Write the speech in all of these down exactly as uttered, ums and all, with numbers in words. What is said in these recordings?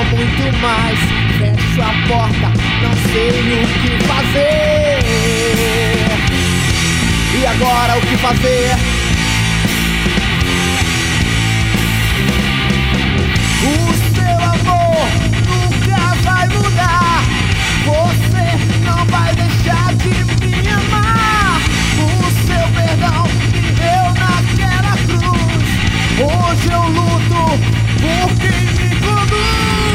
sou muito mais. Fecho a porta, não sei o que fazer. E agora o que fazer? O seu amor nunca vai mudar. Você não vai deixar de me amar. O seu perdão me deu naquela cruz. Hoje eu luto por quem me conduz.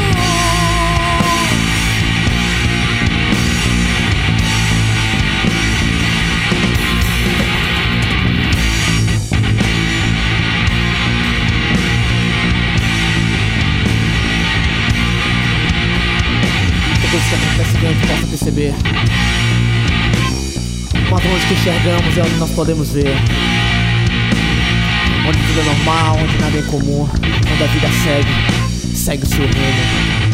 Coisas que acontecem que a gente possa perceber, mas onde que enxergamos é onde nós podemos ver. Onde tudo é normal, onde nada é incomum, onde a vida segue, segue o seu rumo.